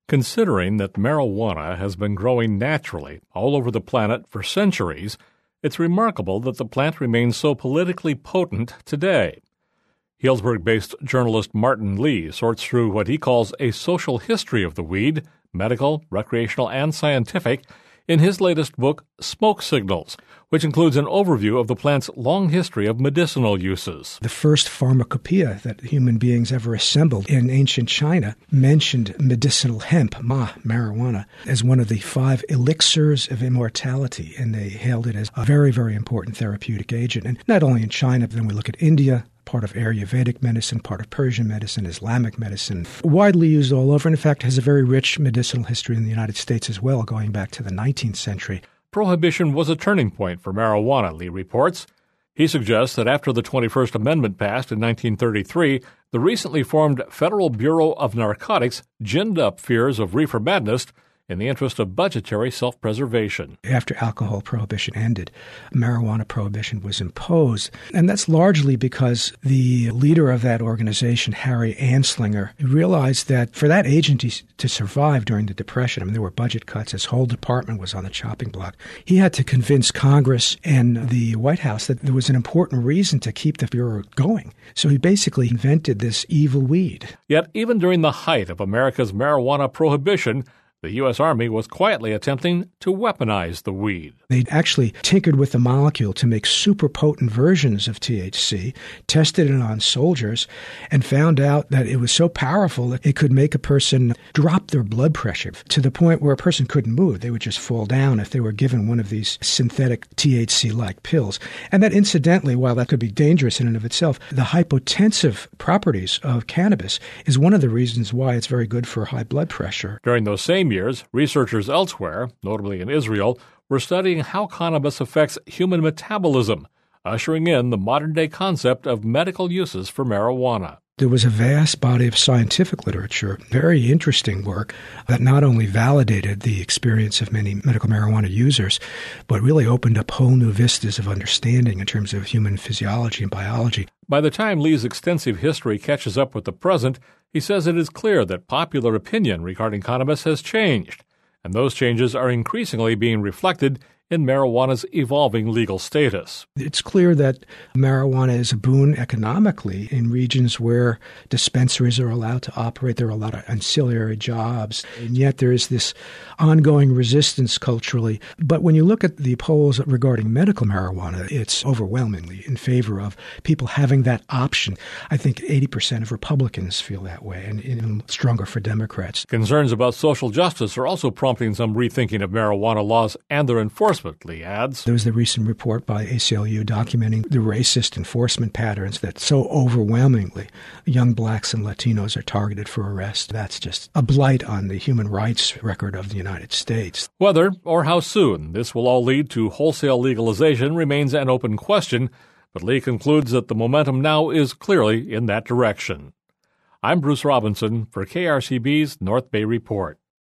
Considering that marijuana has been growing naturally all over the planet for centuries, it's remarkable that the plant remains so politically potent today. Healdsburg-based journalist Martin Lee sorts through what he calls a social history of the weed, medical, recreational, and scientific, in his latest book, Smoke Signals, which includes an overview of the plant's long history of medicinal uses. The first pharmacopoeia that human beings ever assembled in ancient China mentioned medicinal hemp, marijuana, as one of the 5 elixirs of immortality, and they hailed it as a very, very important therapeutic agent. And not only in China, but then we look at India, part of Ayurvedic medicine, part of Persian medicine, Islamic medicine, widely used all over, and in fact has a very rich medicinal history in the United States as well, going back to the 19th century. Prohibition was a turning point for marijuana, Lee reports. He suggests that after the 21st Amendment passed in 1933, the recently formed Federal Bureau of Narcotics ginned up fears of reefer madness in the interest of budgetary self-preservation. After alcohol prohibition ended, marijuana prohibition was imposed. And that's largely because the leader of that organization, Harry Anslinger, realized that for that agency to survive during the Depression, there were budget cuts, his whole department was on the chopping block. He had to convince Congress and the White House that there was an important reason to keep the Bureau going. So he basically invented this evil weed. Yet even during the height of America's marijuana prohibition, the U.S. Army was quietly attempting to weaponize the weed. They actually tinkered with the molecule to make super potent versions of THC, tested it on soldiers, and found out that it was so powerful that it could make a person drop their blood pressure to the point where a person couldn't move. They would just fall down if they were given one of these synthetic THC-like pills. And that incidentally, while that could be dangerous in and of itself, the hypotensive properties of cannabis is one of the reasons why it's very good for high blood pressure. During those same years, researchers elsewhere, notably in Israel, were studying how cannabis affects human metabolism, ushering in the modern-day concept of medical uses for marijuana. There was a vast body of scientific literature, very interesting work, that not only validated the experience of many medical marijuana users, but really opened up whole new vistas of understanding in terms of human physiology and biology. By the time Lee's extensive history catches up with the present, he says it is clear that popular opinion regarding cannabis has changed, and those changes are increasingly being reflected in marijuana's evolving legal status. It's clear that marijuana is a boon economically in regions where dispensaries are allowed to operate. There are a lot of ancillary jobs, and yet there is this ongoing resistance culturally. But when you look at the polls regarding medical marijuana, it's overwhelmingly in favor of people having that option. I think 80% of Republicans feel that way, and even stronger for Democrats. Concerns about social justice are also prompting some rethinking of marijuana laws and their enforcement, Lee adds. There was the recent report by ACLU documenting the racist enforcement patterns that so overwhelmingly young blacks and Latinos are targeted for arrest. That's just a blight on the human rights record of the United States. Whether or how soon this will all lead to wholesale legalization remains an open question, but Lee concludes that the momentum now is clearly in that direction. I'm Bruce Robinson for KRCB's North Bay Report.